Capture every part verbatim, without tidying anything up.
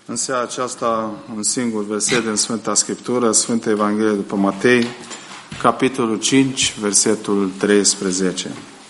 În seara aceasta, un singur verset din Sfânta Scriptură, Sfânta Evanghelie după Matei, capitolul cinci, versetul treisprezece.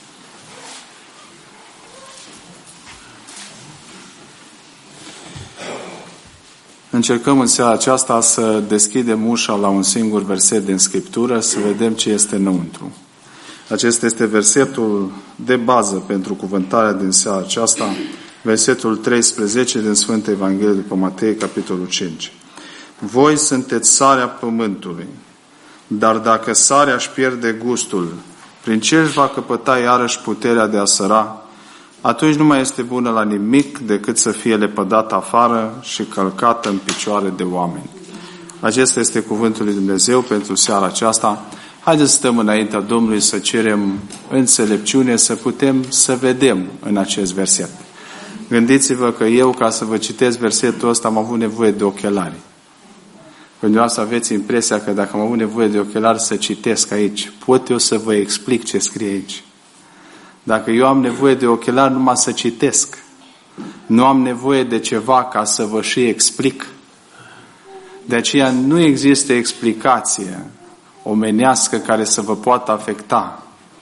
Încercăm în seara aceasta să deschidem ușa la un singur verset din Scriptură, să vedem ce este înăuntru. Acesta este versetul de bază pentru cuvântarea din seara aceasta, versetul treisprezece din Sfânta Evanghelie după Matei, capitolul cinci. Voi sunteți sarea pământului, dar dacă sarea își pierde gustul, prin ce își va căpăta iarăși puterea de a săra? Atunci nu mai este bună la nimic decât să fie lepădată afară și călcată în picioare de oameni. Acesta este cuvântul lui Dumnezeu pentru seara aceasta. Haideți să stăm înaintea Domnului să cerem înțelepciune, să putem să vedem în acest verset. Gândiți-vă că eu, ca să vă citesc versetul ăsta, am avut nevoie de ochelari. Când eu să aveți impresia că dacă am avut nevoie de ochelari să citesc aici, pot eu să vă explic ce scrie aici. Dacă eu am nevoie de ochelari numai să citesc, nu am nevoie de ceva ca să vă și explic. De aceea nu există explicație omenească care să vă poată afecta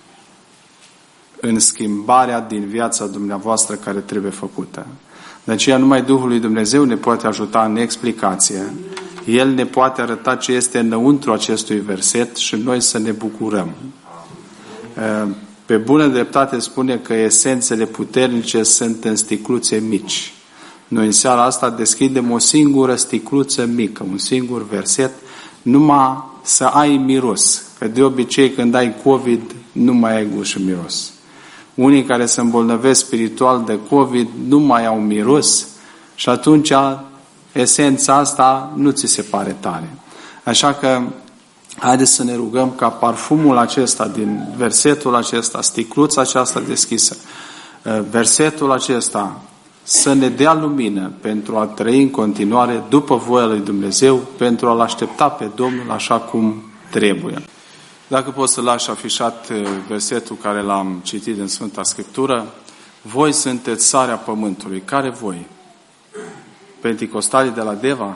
în schimbarea din viața dumneavoastră care trebuie făcută. De aceea numai Duhul lui Dumnezeu ne poate ajuta în explicație. El ne poate arăta ce este înăuntru acestui verset și noi să ne bucurăm. Pe bună dreptate spune că esențele puternice sunt în sticluțe mici. Noi în seara asta deschidem o singură sticluță mică, un singur verset, numai să ai miros. Că de obicei când ai COVID nu mai ai gust și miros. Unii care se îmbolnăvesc spiritual de COVID nu mai au miros și atunci esența asta nu ți se pare tare. Așa că haideți să ne rugăm ca parfumul acesta din versetul acesta, sticluța aceasta deschisă, versetul acesta să ne dea lumină pentru a trăi în continuare după voia lui Dumnezeu, pentru a-L aștepta pe Domnul așa cum trebuie. Dacă poți să lași afișat versetul care l-am citit în Sfânta Scriptură, voi sunteți sarea pământului. Care voi? Penticostalii de la Deva?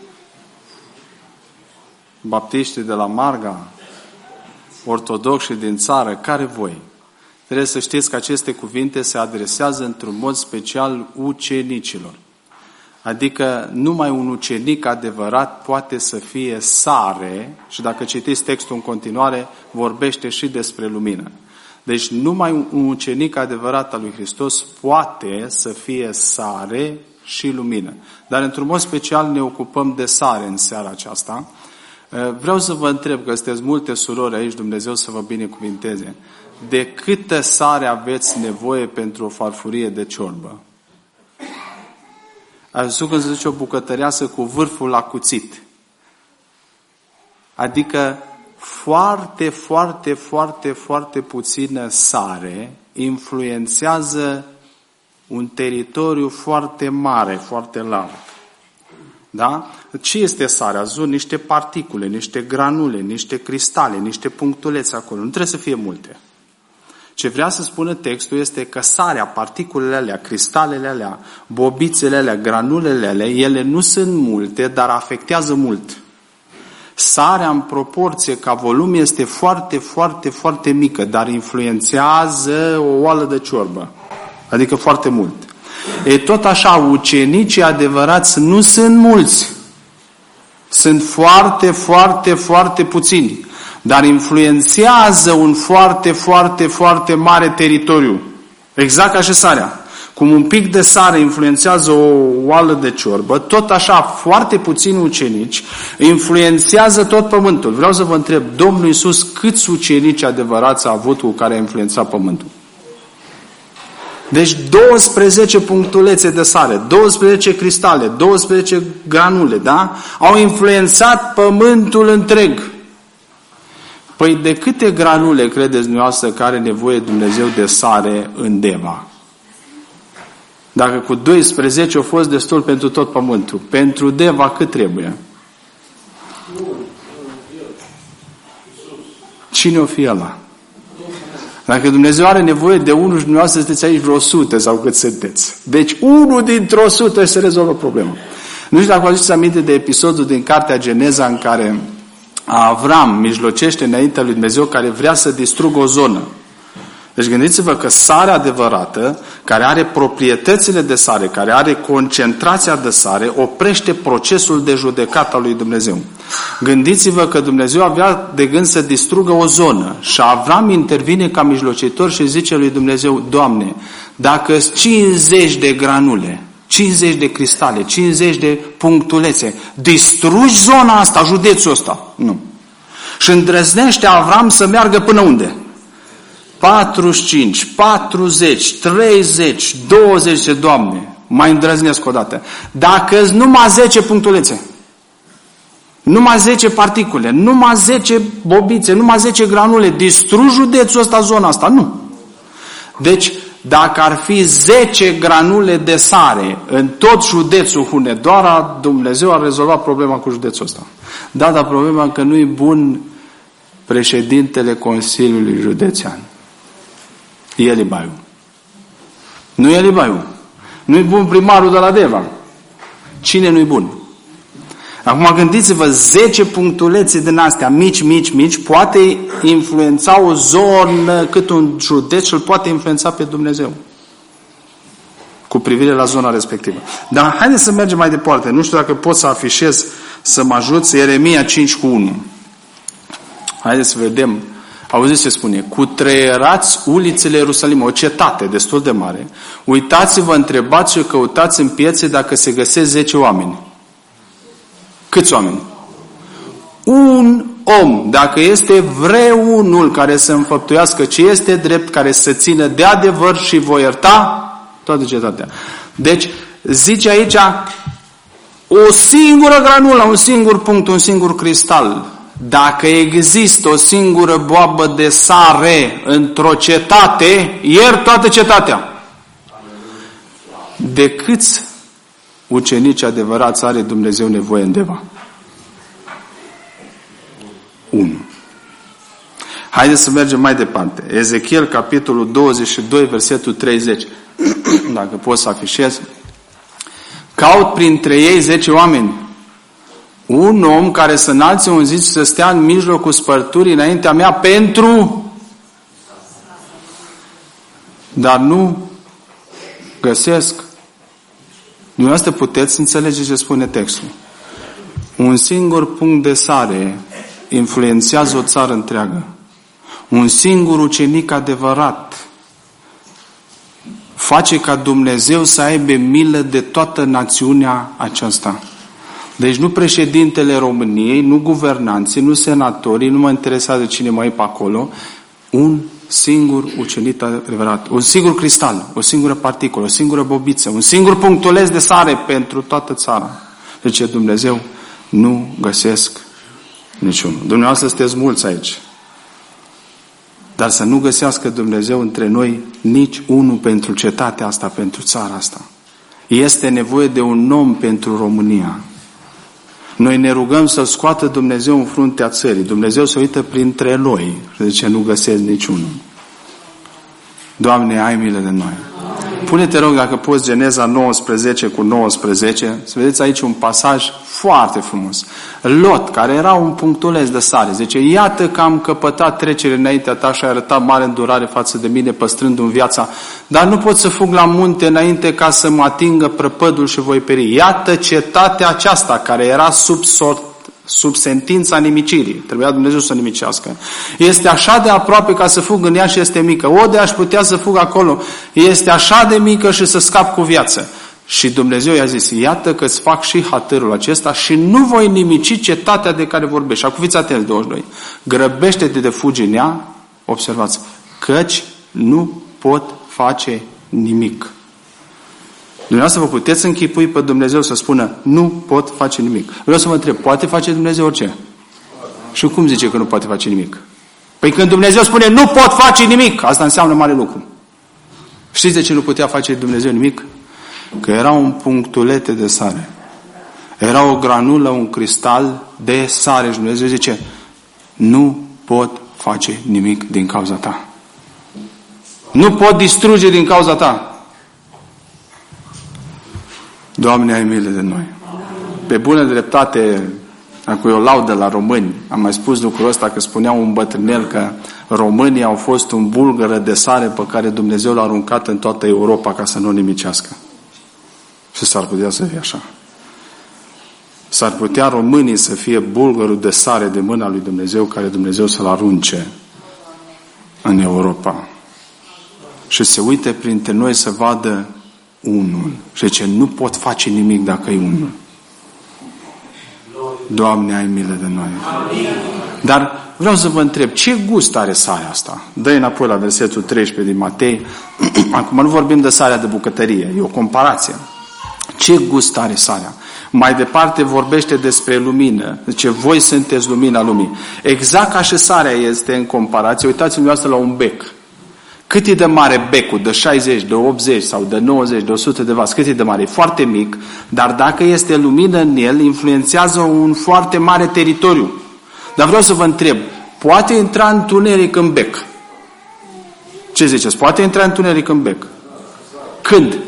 Baptiștii de la Marga? Ortodoxi din țară? Care voi? Trebuie să știți că aceste cuvinte se adresează într-un mod special ucenicilor. Adică numai un ucenic adevărat poate să fie sare, și dacă citiți textul în continuare, vorbește și despre lumină. Deci numai un ucenic adevărat al lui Hristos poate să fie sare și lumină. Dar într-un mod special ne ocupăm de sare în seara aceasta. Vreau să vă întreb, că sunteți multe surori aici, Dumnezeu să vă binecuvinteze. De câtă sare aveți nevoie pentru o farfurie de ciorbă? Ați văzut când se zice o bucătăreasă cu vârful la cuțit. Adică foarte, foarte, foarte, foarte puțină sare influențează un teritoriu foarte mare, foarte larg. Da? Ce este sarea? Ați văzut niște particule, niște granule, niște cristale, niște punctulețe acolo. Nu trebuie să fie multe. Ce vrea să spună textul este că sarea, particulele alea, cristalele alea, bobițele alea, granulele alea, ele nu sunt multe, dar afectează mult. Sarea în proporție ca volum este foarte, foarte, foarte mică, dar influențează o oală de ciorbă. Adică foarte mult. E tot așa, ucenicii adevărați nu sunt mulți. Sunt foarte, foarte, foarte puțini. Dar influențează un foarte, foarte, foarte mare teritoriu. Exact ca și sarea. Cum un pic de sare influențează o oală de ciorbă, tot așa foarte puțini ucenici influențează tot pământul. Vreau să vă întreb, Domnul Iisus, câți ucenici adevărați a avut cu care a influențat pământul? Deci douăsprezece punctulețe de sare, douăsprezece cristale, douăsprezece granule, da? Au influențat pământul întreg. Păi de câte granule credeți dumneavoastră că are nevoie Dumnezeu de sare în Deva? Dacă cu doisprezece au fost destul pentru tot pământul, pentru Deva cât trebuie? Cine o fi ăla? Dacă Dumnezeu are nevoie de unul și dumneavoastră sunteți aici vreo sută sau cât sunteți. Deci unul dintr-o sută se rezolvă problema. Nu știu dacă vă aduceți aminte de episodul din cartea Geneza în care Avram mijlocește înaintea lui Dumnezeu care vrea să distrugă o zonă. Deci gândiți-vă că sarea adevărată, care are proprietățile de sare, care are concentrația de sare, oprește procesul de judecată al lui Dumnezeu. Gândiți-vă că Dumnezeu avea de gând să distrugă o zonă și Avram intervine ca mijlocitor și zice lui Dumnezeu: Doamne, dacă cincizeci de granule, cincizeci de cristale, cincizeci de punctulețe, distrugi zona asta, județul ăsta. Nu. Și îndrăznește Avram să meargă până unde? patruzeci și cinci, patruzeci, treizeci, douăzeci, Doamne, mai îndrăznesc o dată. Dacă numai zece punctulețe, numai zece particule, numai zece bobițe, numai zece granule, distrugi județul ăsta, zona asta. Nu. Deci, dacă ar fi zece granule de sare în tot județul Hunedoara, Dumnezeu ar rezolva problema cu județul ăsta. Da, dar problema e că nu e bun președintele Consiliului Județean. El e baiu. Nu el e baiu. Nu e bun primarul de la Deva. Cine nu e bun? Acum gândiți-vă, zece punctulețe din astea, mici, mici, mici, poate influența o zonă, cât un județ și îl poate influența pe Dumnezeu. Cu privire la zona respectivă. Dar haideți să mergem mai departe. Nu știu dacă pot să afișez, să mă ajut, Ieremia cinci cu unu. Haideți să vedem. Auziți ce spune? Cutreierați ulițele Ierusalimului, o cetate destul de mare. Uitați-vă, întrebați și căutați în piețe dacă se găsesc zece oameni. Câți oameni? Un om, dacă este vreunul care să înfăptuiască ce este drept, care să țină de adevăr și voi ierta toată cetatea. Deci, zice aici, o singură granulă, un singur punct, un singur cristal. Dacă există o singură boabă de sare într-o cetate, ieri toată cetatea. De câți ucenici adevărați are Dumnezeu nevoie în Deva? Unu. Haideți să mergem mai departe. Ezechiel, capitolul douăzeci și doi, versetul treizeci. Dacă pot să afișez. Caut printre ei zece oameni. Un om care să înalțe un zid și să stea în mijlocul spărturii înaintea mea pentru... Dar nu găsesc. Dumneavoastră puteți înțelege ce spune textul. Un singur punct de sare influențează o țară întreagă. Un singur ucenic adevărat face ca Dumnezeu să aibă milă de toată națiunea aceasta. Deci nu președintele României, nu guvernanții, nu senatorii, nu mă interesează cine mai e pe acolo, un singur ucenic adevărat, un singur cristal, o singură particulă, o singură bobiță, un singur punctuleț de sare pentru toată țara. Deci Dumnezeu nu găsesc niciunul. Dumneavoastră sunteți mulți aici. Dar să nu găsească Dumnezeu între noi nici unul pentru cetatea asta, pentru țara asta. Este nevoie de un om pentru România. Noi ne rugăm să-L scoată Dumnezeu în fruntea țării. Dumnezeu se uită printre noi și zice, nu găsesc niciunul. Doamne, ai milă de noi. Pune-te, rog, dacă poți, Geneza nouăsprezece cu nouăsprezece, să vedeți aici un pasaj foarte frumos. Lot, care era un punctuleț de sare, zice, iată că am căpătat trecere înaintea ta și ai arătat mare îndurare față de mine, păstrându-mi viața, dar nu pot să fug la munte înainte ca să mă atingă prăpădul și voi peri. Iată cetatea aceasta, care era sub sort, sub sentința nimicirii. Trebuia Dumnezeu să nimicească. Este așa de aproape ca să fug în ea și este mică. O, de aș putea să fug acolo. Este așa de mică și să scap cu viață. Și Dumnezeu i-a zis, iată că îți fac și hatărul acesta și nu voi nimici cetatea de care vorbești. Acum fiți atenți, douăzeci și doi. Grăbește-te de fugi în ea, observați, căci nu pot face nimic. Dumneavoastră vă puteți închipui pe Dumnezeu să spună, nu pot face nimic. Vreau să vă întreb, poate face Dumnezeu orice? Și cum zice că nu poate face nimic? Păi când Dumnezeu spune, nu pot face nimic, asta înseamnă mare lucru. Știți de ce nu putea face Dumnezeu nimic? Că era un punctulete de sare. Era o granulă, un cristal de sare. Și Dumnezeu zice, nu pot face nimic din cauza ta. Nu pot distruge din cauza ta. Doamne, ai milă de noi. pe bună dreptate, dacă eu laudă la români, am mai spus lucrul ăsta, că spunea un bătrânel că românii au fost un bulgăre de sare pe care Dumnezeu l-a aruncat în toată Europa ca să nu o nimicească. Și s-ar putea să fie așa. S-ar putea românii să fie bulgărul de sare de mâna lui Dumnezeu, care Dumnezeu să-l arunce în Europa. Și se uite printre noi să vadă unul. Și zice, nu pot face nimic dacă e unul. Doamne, ai milă de noi. Dar vreau să vă întreb, ce gust are sarea asta? Dă-i înapoi la versetul treisprezece din Matei. Acum nu vorbim de sarea de bucătărie, e o comparație. Ce gust are sarea? Mai departe vorbește despre lumină. Zice, voi sunteți lumina lumii. Exact ca și sarea este în comparație. Uitați-vă la un bec. Cât e de mare becul? De șaizeci, de optzeci sau de nouăzeci, de o sută de vați? Cât e de mare? E foarte mic, dar dacă este lumină în el, influențează un foarte mare teritoriu. Dar vreau să vă întreb, poate intra întuneric în bec? Ce ziceți? Poate intra întuneric în bec? Când?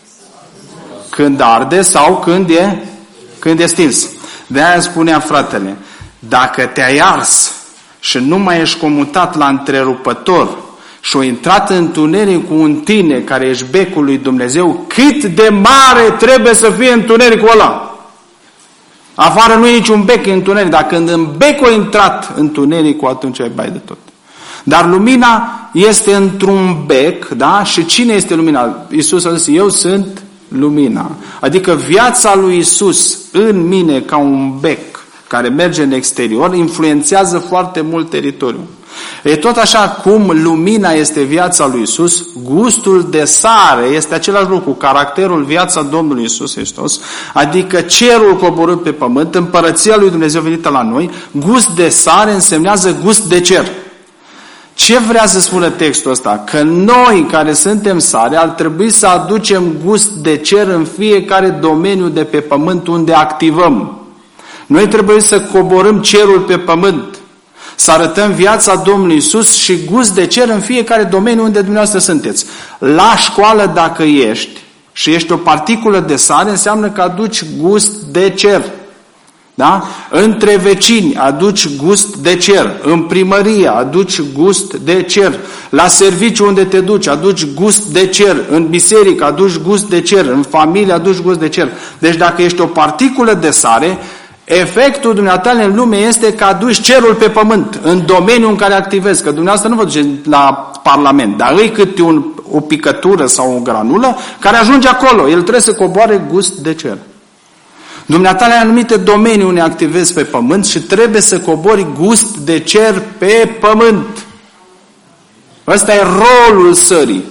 Când arde sau când e, când e stins. De-aia spunea fratele, dacă te-ai ars și nu mai ești comutat la întrerupător și o intrat în întuneric cu tine care ești becul lui Dumnezeu, cât de mare trebuie să fie întunericul ăla? Afară nu e niciun bec în întuneric, dar când în bec a intrat întunericul, atunci ai bai de tot. Dar lumina este într-un bec, da? Și cine este lumina? Iisus a zis, eu sunt lumina. Adică viața lui Iisus în mine ca un bec care merge în exterior influențează foarte mult teritoriul. E tot așa cum lumina este viața lui Iisus, gustul de sare este același lucru, caracterul, viața Domnului Iisus Hristos, adică cerul coborât pe pământ, împărăția lui Dumnezeu venită la noi, gust de sare însemnează gust de cer. Ce vrea să spună textul ăsta? Că noi care suntem sare ar trebui să aducem gust de cer în fiecare domeniu de pe pământ unde activăm. Noi trebuie să coborâm cerul pe pământ, să arătăm viața Domnului Iisus și gust de cer în fiecare domeniu unde dumneavoastră sunteți. La școală dacă ești și ești o particulă de sare, înseamnă că aduci gust de cer. Da? Între vecini aduci gust de cer. În primărie aduci gust de cer. La serviciu unde te duci aduci gust de cer. În biserică aduci gust de cer. În familie aduci gust de cer. Deci dacă ești o particulă de sare, efectul dumneavoastră în lume este că aduci cerul pe pământ, în domeniul în care activezi. Că dumneavoastră nu vă duceți la Parlament, dar îi câte un, o picătură sau o granulă care ajunge acolo. El trebuie să coboare gust de cer. Dumneavoastră în anumite domenii unde activezi pe pământ și trebuie să cobori gust de cer pe pământ. Ăsta e rolul sării.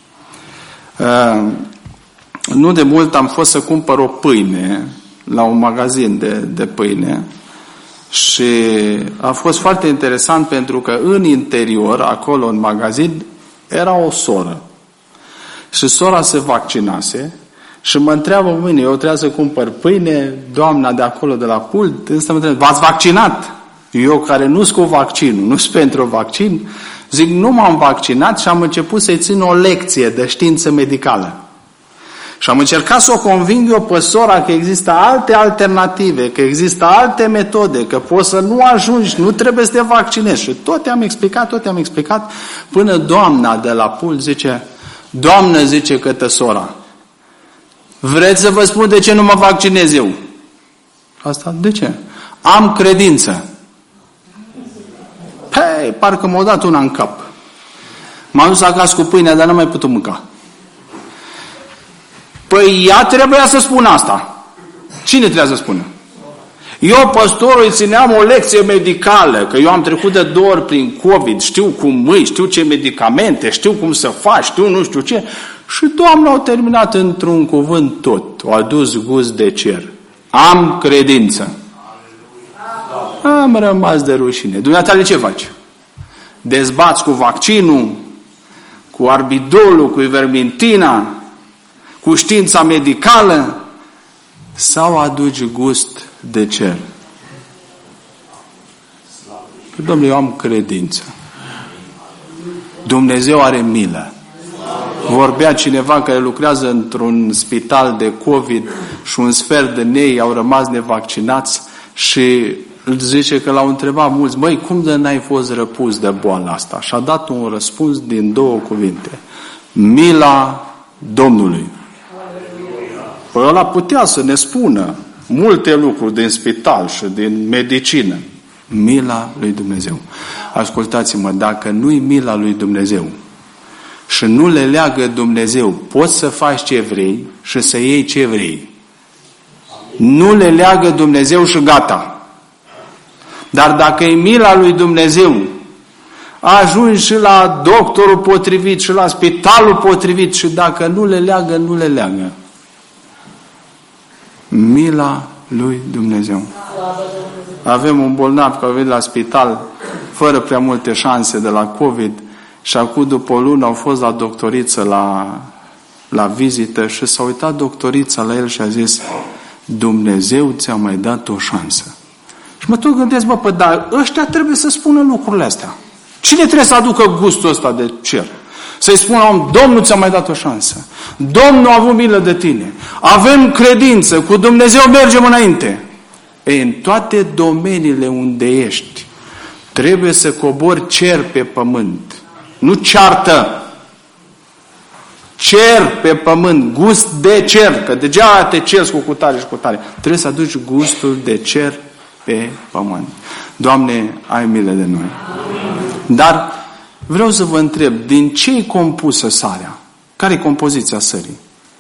Uh, nu de mult am fost să cumpăr o pâine la un magazin de, de pâine și a fost foarte interesant pentru că în interior, acolo în magazin, era o soră. Și sora se vaccinase și mă întreabă mâine, eu trebuia să cumpăr pâine, doamna de acolo de la pult, însă mă întreabă, v-ați vaccinat? Eu care nu-s cu vaccinul, nu-s pentru vaccin, zic, nu m-am vaccinat și am început să-i țin o lecție de știință medicală. Și am încercat să o conving eu pe sora că există alte alternative, că există alte metode, că poți să nu ajungi, nu trebuie să te vaccinezi. Și tot te-am explicat, tot te-am explicat, până doamna de la pult zice, doamnă, zice către sora, vreți să vă spun de ce nu mă vaccinez eu? Asta, de ce? Am credință. Păi, parcă m-a dat una în cap. M-am dus acasă cu pâinea, dar n-am mai putut mânca. Păi ea trebuia să spună asta. Cine trebuia să spună? Eu, păstorul, îi țineam o lecție medicală, că eu am trecut de două ori prin COVID, știu cum îi, știu ce medicamente, știu cum să faci, știu nu știu ce. Și doamna a terminat într-un cuvânt tot. O adus gust de cer. Am credință. Am rămas de rușine. Dumneavoastră ce faci? Dezbați cu vaccinul, cu arbidolul, cu ivermectina, cu știința medicală, sau aduci gust de cer? Domnule, eu am credință. Dumnezeu are milă. Vorbea cineva care lucrează într-un spital de COVID și un sfert din ei au rămas nevaccinați și îl zice că l-au întrebat mulți, măi, cum de n-ai fost răpus de boala asta? Și a dat un răspuns din două cuvinte. Mila Domnului. Păi ăla putea să ne spună multe lucruri din spital și din medicină. Mila lui Dumnezeu. Ascultați-mă, dacă nu-i mila lui Dumnezeu și nu le leagă Dumnezeu, poți să faci ce vrei și să iei ce vrei. Nu le leagă Dumnezeu și gata. Dar dacă e mila lui Dumnezeu, ajungi și la doctorul potrivit și la spitalul potrivit și dacă nu le leagă, nu le leagă. Mila lui Dumnezeu. Avem un bolnav care a venit la spital fără prea multe șanse de la COVID și acum după o lună au fost la doctoriță la, la vizită și s-a uitat doctorița la el și a zis, Dumnezeu ți-a mai dat o șansă. Și mă tot gândesc, bă, păi, dar ăștia trebuie să spună lucrurile astea. Cine trebuie să aducă gustul ăsta de cer? Să-i spună om, Domnul ți-a mai dat o șansă. Domnul a avut milă de tine. Avem credință, cu Dumnezeu mergem înainte. Ei, în toate domeniile unde ești, trebuie să cobori cer pe pământ. Nu ceartă. Cer pe pământ, gust de cer. Că degeaba te ceri cu cutare și cutare. Trebuie să aduci gustul de cer pe pământ. Doamne, ai milă de noi. Dar vreau să vă întreb, din ce e compusă sarea? Care e compoziția sării?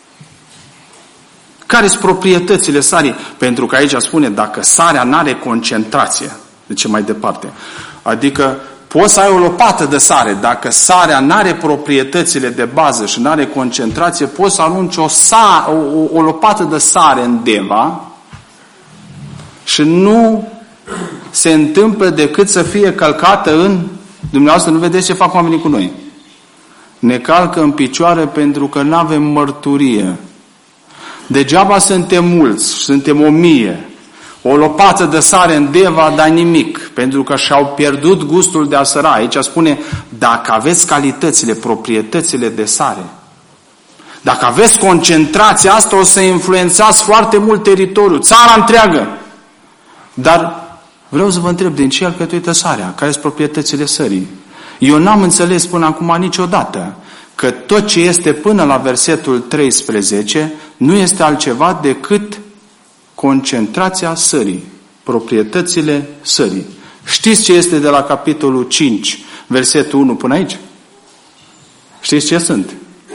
Care sunt proprietățile sării? Pentru că aici spune, dacă sarea n-are concentrație, de ce mai departe? Adică poți să ai o lopată de sare, dacă sarea n-are proprietățile de bază și n-are concentrație, poți să arunci o, sa, o, o lopată de sare în deva și nu se întâmplă decât să fie călcată în... Dumneavoastră nu vedeți ce fac oamenii cu noi. Ne calcă în picioare pentru că nu avem mărturie. Degeaba suntem mulți, suntem o mie. O lopată de sare în deva, dar nimic, pentru că și-au pierdut gustul de a săra. Aici spune, dacă aveți calitățile, proprietățile de sare, dacă aveți concentrația asta, o să influențați foarte mult teritoriul, țara întreagă. Dar vreau să vă întreb, din ce alcătuită sarea? Care sunt proprietățile sării? Eu n-am înțeles până acum niciodată că tot ce este până la versetul treisprezece nu este altceva decât concentrația sării, proprietățile sării. Știți ce este de la capitolul cinci, versetul unu până aici? Știți ce sunt?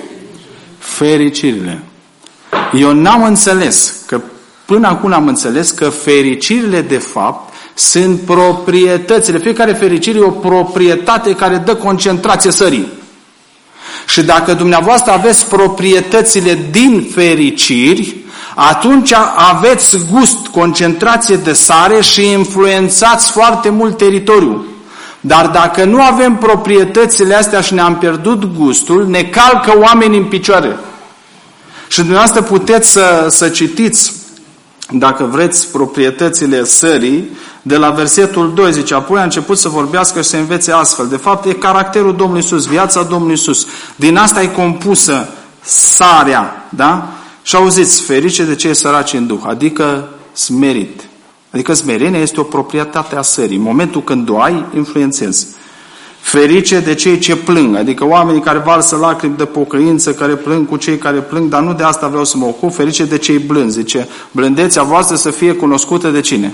Fericirile. Eu n-am înțeles, că până acum am înțeles că fericirile de fapt sunt proprietățile. Fiecare fericire e o proprietate care dă concentrație sării. Și dacă dumneavoastră aveți proprietățile din fericiri, atunci aveți gust, concentrație de sare și influențați foarte mult teritoriul. Dar dacă nu avem proprietățile astea și ne-am pierdut gustul, ne calcă oamenii în picioare. Și dumneavoastră puteți să, să citiți, dacă vreți, proprietățile sării, de la versetul doi, zice, apoi a început să vorbească și să învețe astfel. De fapt, e caracterul Domnului Iisus, viața Domnului Iisus. Din asta e compusă sarea, da? Și auziți, ferice de cei săraci în Duh, adică smerit. Adică smerenia este o proprietate a sării. În momentul când o ai, influențezi. Ferice de cei ce plâng, adică oamenii care varsă lacrimi de pocăință, care plâng cu cei care plâng, dar nu de asta vreau să mă ocup. Ferice de cei blânzi, zice, blândețea voastră să fie cunoscută de cine?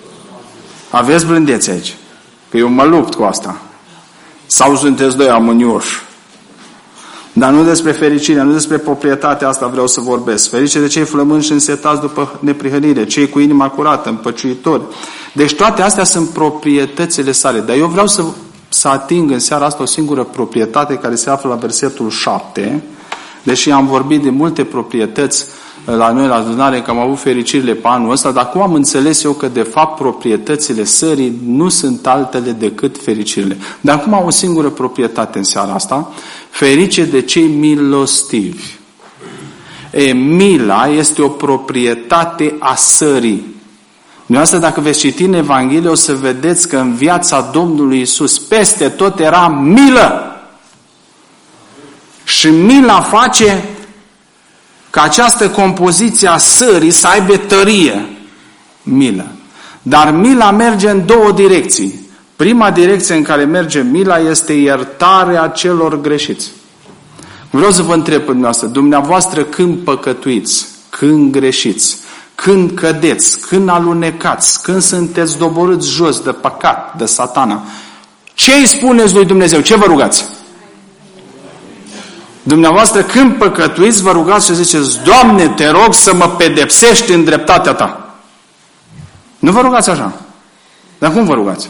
Aveți blândețe aici. Că eu mă lupt cu asta. Sau sunteți doi amânioși. Dar nu despre fericire, nu despre proprietatea asta vreau să vorbesc. Ferice de cei flămânzi și însetați după neprihănire, cei cu inima curată, împăciuitori. Deci toate astea sunt proprietățile sale. Dar eu vreau să, să ating în seara asta o singură proprietate care se află la versetul șapte, deși am vorbit de multe proprietăți la noi la adunare, că am avut fericirile pe anul ăsta, dar cum am înțeles eu că de fapt proprietățile sării nu sunt altele decât fericirile. Dar acum am o singură proprietate în seara asta, ferice de cei milostivi. E, mila este o proprietate a sării. Dumneavoastră, dacă veți citi în Evanghelie, o să vedeți că în viața Domnului Iisus peste tot era milă. Și mila face ca această compoziție a sării să aibă tărie. Milă. Dar mila merge în două direcții. Prima direcție în care merge mila este iertarea celor greșiți. Vreau să vă întreb pe dumneavoastră, dumneavoastră când păcătuiți, când greșiți, când cădeți, când alunecați, când sunteți doborâți jos de păcat, de satana, ce îi spuneți lui Dumnezeu? Ce vă rugați? Dumneavoastră când păcătuiți, vă rugați și ziceți: Doamne, te rog să mă pedepsești în dreptatea Ta. Nu vă rugați așa. Dar cum vă rugați?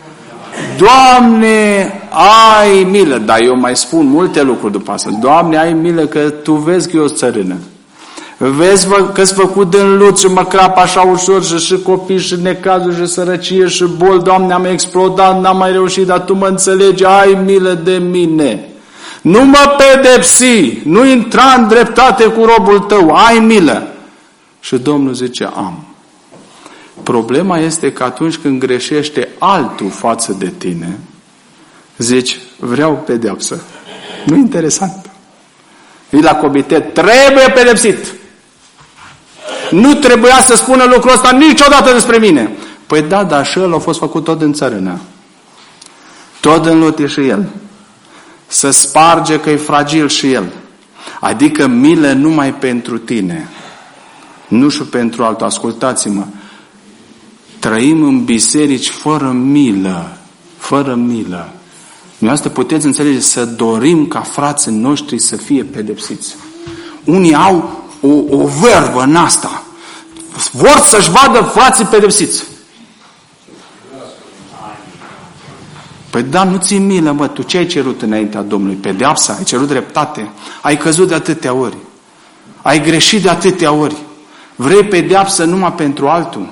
Doamne, ai milă. Dar eu mai spun multe lucruri după asta. Doamne, ai milă că Tu vezi că eu sunt țărână. Vezi că-s făcut în lut și mă crap așa ușor și, și copii și necazuri și sărăcie și bol. Doamne, am explodat, n-am mai reușit, dar Tu mă înțelegi, ai milă de mine. Nu mă pedepsi, nu intra în dreptate cu robul Tău, ai milă. Și Domnul zice: am. Problema este că atunci când greșește altul față de tine, zici: vreau pedeapsă. Nu e interesant. Vii la comitet: trebuie pedepsit. Nu trebuia să spună lucrul ăsta niciodată despre mine. Păi da, dar și el a fost făcut tot în țărână. Tot în lut e și el. Să sparge că e fragil și el. Adică milă numai pentru tine. Nu și pentru altul. Ascultați-mă. Trăim în biserici fără milă. Fără milă. Dumneavoastră puteți înțelege să dorim ca frații noștri să fie pedepsiți. Unii au o, o verbă în asta. Vor să-și vadă frații pedepsiți. Păi da, nu ții milă, mă, tu ce ai cerut înaintea Domnului? Pedeapsa? Ai cerut dreptate? Ai căzut de atâtea ori. Ai greșit de atâtea ori. Vrei pedeapsă numai pentru altul?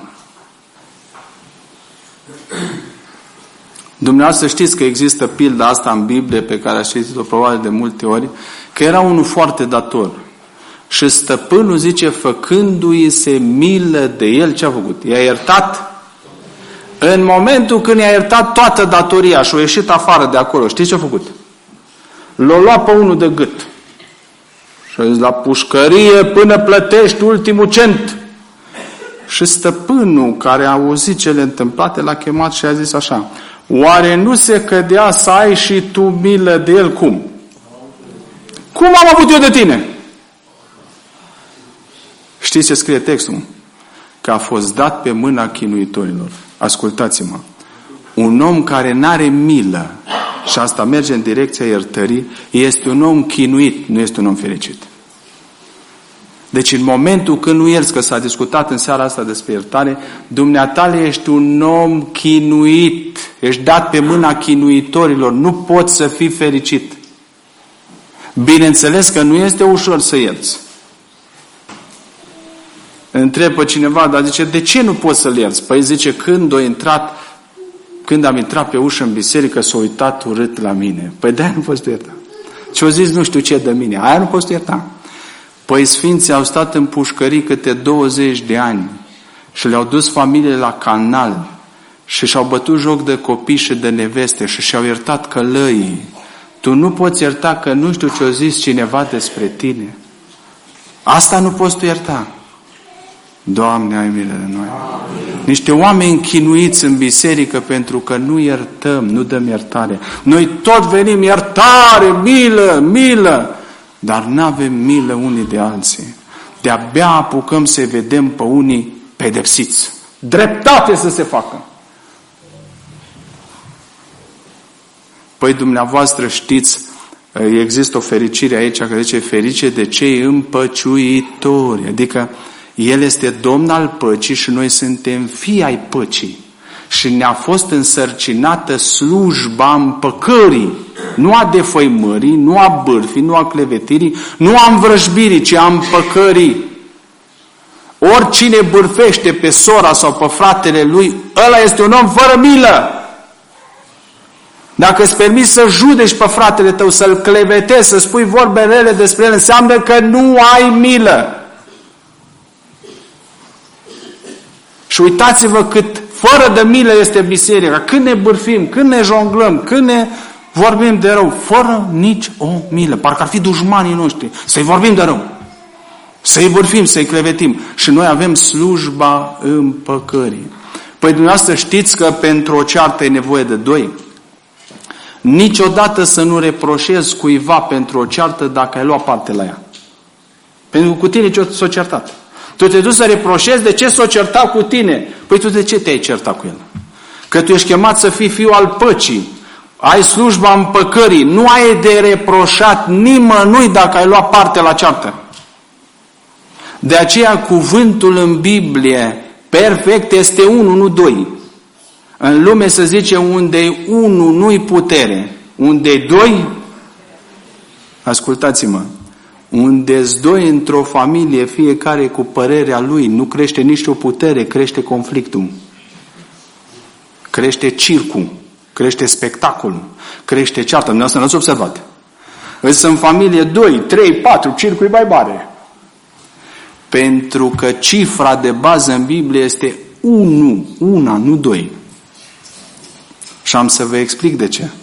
Dumneavoastră știți că există pilda asta în Biblie, pe care ați citit-o probabil de multe ori, că era unul foarte dator. Și stăpânul zice, făcându-i se milă de el, ce a făcut? I-a iertat. În momentul când i-a iertat toată datoria și a ieșit afară de acolo, știți ce a făcut? L-a luat pe unul de gât. Și a zis, la pușcărie până plătești ultimul cent. Și stăpânul, care a auzit cele întâmplate, l-a chemat și a zis așa, oare nu se cădea să ai și tu milă de el? Cum? Cum am avut eu de tine? Știți ce scrie textul? Că a fost dat pe mâna chinuitorilor. Ascultați-mă. Un om care n-are milă, și asta merge în direcția iertării, este un om chinuit, nu este un om fericit. Deci în momentul când nu ierți, că s-a discutat în seara asta despre iertare, dumneatale ești un om chinuit, ești dat pe mâna chinuitorilor, nu poți să fii fericit. Bineînțeles că nu este ușor să ierți. Întreb pe cineva, dar zice, de ce nu poți să-l ierți? Păi zice, când a intrat, când am intrat pe ușă în biserică, s-a uitat urât la mine. Păi de-aia nu poți ierta. Ce-o zis nu știu ce de mine, aia nu poți ierta. Păi sfinții au stat în pușcării câte douăzeci de ani și le-au dus familiile la canal și și-au bătut joc de copii și de neveste și și-au iertat călăii. Tu nu poți ierta că nu știu ce-o zis cineva despre tine. Asta nu poți tu ierta. Doamne, ai milă de noi. Niște oameni chinuiți în biserică pentru că nu iertăm, nu dăm iertare. Noi tot venim iertare, milă, milă, dar n-avem milă unii de alții. De-abia apucăm să vedem pe unii pedepsiți. Dreptate să se facă. Păi dumneavoastră știți, există o fericire aici, că zice ferice de cei împăciuitori. Adică El este Domn al păcii și noi suntem fii ai păcii. Și ne-a fost însărcinată slujba împăcării, nu a defăimării, nu a bârfii, nu a clevetirii, nu a învrăjbirii, ci a împăcării. Oricine bârfește pe sora sau pe fratele lui, ăla este un om fără milă. Dacă îți permiți să judeci pe fratele tău, să-l clevetezi, să spui vorbe rele despre el, înseamnă că nu ai milă. Și uitați-vă cât fără de milă este biserica. Când ne bârfim, când ne jonglăm, când ne Vorbim de rău fără nici o milă. Parcă ar fi dușmanii noștri. Să-i vorbim de rău. Să-i vârfim, să-i clevetim. Și noi avem slujba împăcării. Păi dumneavoastră știți că pentru o ceartă e nevoie de doi? Niciodată să nu reproșezi cuiva pentru o ceartă dacă ai luat parte la ea. Pentru că cu tine s-o certat. Tu te duci să reproșezi de ce s-o certat cu tine. Păi tu de ce te-ai certat cu el? Că tu ești chemat să fii fiul al păcii. Ai slujba împăcării. Nu ai de reproșat nimănui dacă ai luat parte la ceartă. De aceea cuvântul în Biblie perfect este unu, nu doi. În lume se zice unde e unu, nu-i putere. Unde e doi, ascultați-mă, unde-s doi într-o familie, fiecare cu părerea lui, nu crește nici o putere, crește conflictul. Crește circul, crește spectacolul, crește cearta. Dumneavoastră n-ați observat. Însă în familie doi, trei, patru, circul e mai mare. Pentru că cifra de bază în Biblie este unu, una, nu doi. Și am să vă explic de ce.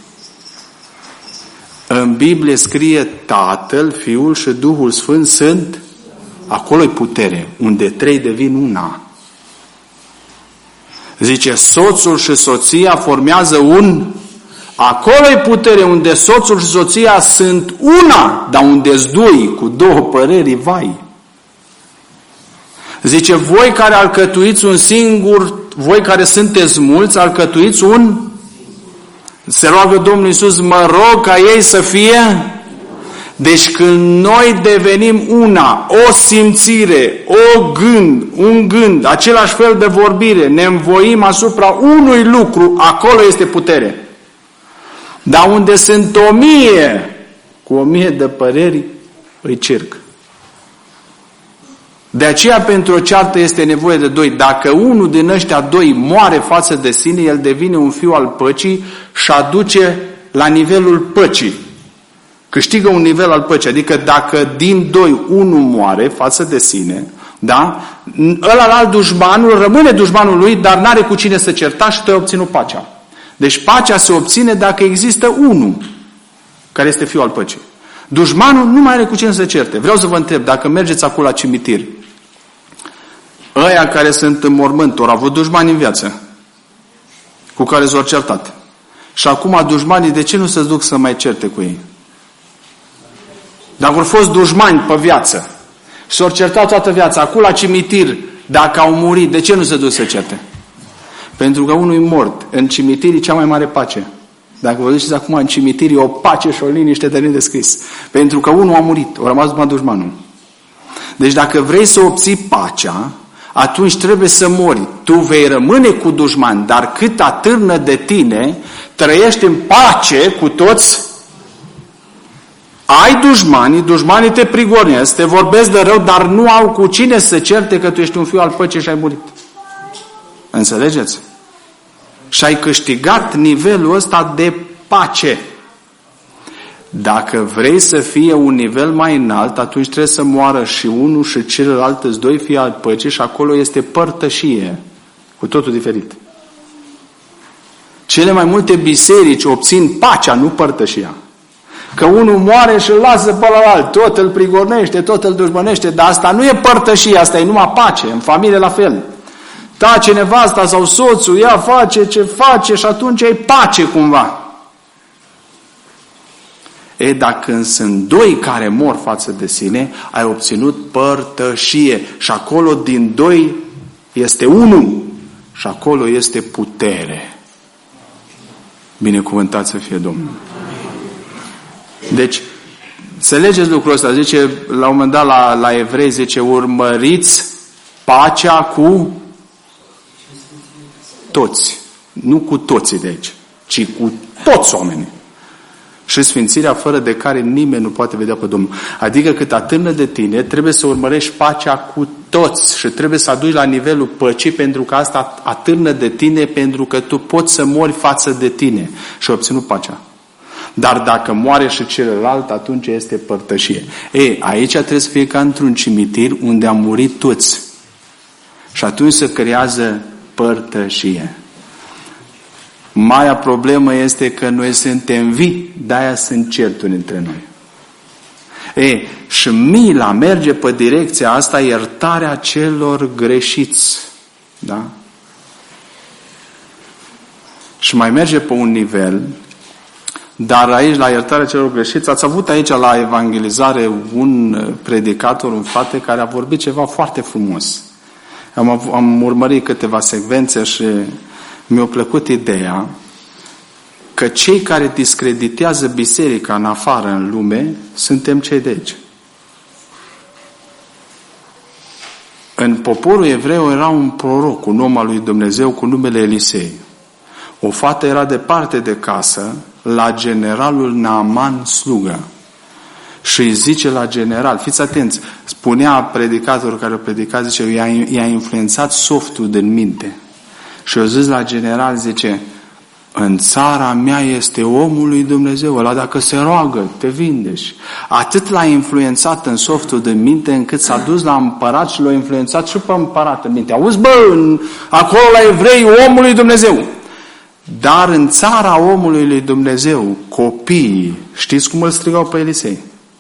În Biblie scrie Tatăl, Fiul și Duhul Sfânt sunt, acolo-i putere, unde trei devin una. Zice, soțul și soția formează un, acolo-i putere, unde soțul și soția sunt una, dar unde-s doi, cu două păreri, vai. Zice, voi care alcătuiți un singur, voi care sunteți mulți, alcătuiți un, se roagă Domnul Iisus, mă rog ca ei să fie. Deci când noi devenim una, o simțire, o gând, un gând, același fel de vorbire, ne învoim asupra unui lucru, acolo este putere. Dar unde sunt o mie, cu o mie de păreri, îi circ. De aceea pentru o ceartă este nevoie de doi. Dacă unul din ăștia doi moare față de sine, el devine un fiu al păcii și aduce la nivelul păcii. Câștigă un nivel al păcii. Adică dacă din doi unul moare față de sine, da? Ălalt dușmanul rămâne dușmanul lui, dar n-are cu cine să certa și tu ai obținut pacea. Deci pacea se obține dacă există unul care este fiul al păcii. Dușmanul nu mai are cu cine să certe. Vreau să vă întreb, dacă mergeți acolo la cimitir, ăia care sunt în mormânt, ori au avut dușmani în viață, cu care s-au certat. Și acum dușmanii, de ce nu se duc să mai certe cu ei? Dacă au fost dușmani pe viață și s-au certat toată viața, acum la cimitir, dacă au murit, de ce nu se duc să certe? Pentru că unul e mort. În cimitir e cea mai mare pace. Dacă vă duceți acum în cimitir, e o pace și o liniște de nedescris. Pentru că unul a murit, a rămas numai dușmanul. Deci dacă vrei să obții pacea, atunci trebuie să mori. Tu vei rămâne cu dușmani, dar cât atârnă de tine, trăiești în pace cu toți. Ai dușmanii, dușmanii te prigornesc, te vorbesc de rău, dar nu au cu cine să certe că tu ești un fiu al păcii și ai murit. Înțelegeți? Și ai câștigat nivelul ăsta de pace. Dacă vrei să fie un nivel mai înalt, atunci trebuie să moară și unul și celălalt, îți doi fii al păcii și acolo este părtășie. Cu totul diferit. Cele mai multe biserici obțin pacea, nu părtășia. Că unul moare și îl lasă pe ălalt, tot îl prigornește, tot îl dușmănește, dar asta nu e părtășie, asta e numai pace, în familie la fel. Tace nevasta sau soțul, ea face ce face și atunci ai pace cumva. E, dacă sunt doi care mor față de sine, ai obținut părtășie. Și acolo din doi este unul. Și acolo este putere. Binecuvântat să fie Domnul. Deci, înțelegeți lucrul ăsta. Zice, la un moment dat la, la Evrei, zice, urmăriți pacea cu toți. Nu cu toții de aici, ci cu toți oamenii. Și sfințirea fără de care nimeni nu poate vedea pe Domnul. Adică cât atârnă de tine, trebuie să urmărești pacea cu toți și trebuie să aduci la nivelul păcii, pentru că asta atârnă de tine, pentru că tu poți să mori față de tine și ai obținut pacea. Dar dacă moare și celălalt, atunci este părtășie. Ei, aici trebuie să fie ca într-un cimitir unde am murit toți. Și atunci se creează părtășie. Marea problemă este că noi suntem vii, de-aia sunt certuri între noi. E, și mila merge pe direcția asta, iertarea celor greșiți. Da? Și mai merge pe un nivel, dar aici, la iertarea celor greșiți, ați avut aici la evangelizare un predicator, un frate, care a vorbit ceva foarte frumos. Am, am urmărit câteva secvențe și mi-a plăcut ideea că cei care discreditează biserica în afară, în lume, suntem cei de aici. În poporul evreu era un proroc, un om al lui Dumnezeu cu numele Elisei. O fată era departe de casă, la generalul Naaman slugă. Și îi zice la general, fiți atenți, spunea predicatorul care o predica, zice, i-a, i-a influențat softul din minte. Și o zis la general, zice, în țara mea este omul lui Dumnezeu, ăla dacă se roagă, te vindești. Atât l-a influențat în softul de minte, încât s-a dus la împărat și l-a influențat și pe împărat în minte. Auzi, bă, în, acolo la evrei, omul lui Dumnezeu. Dar în țara omului lui Dumnezeu, copiii, știți cum îl strigau pe Elisei?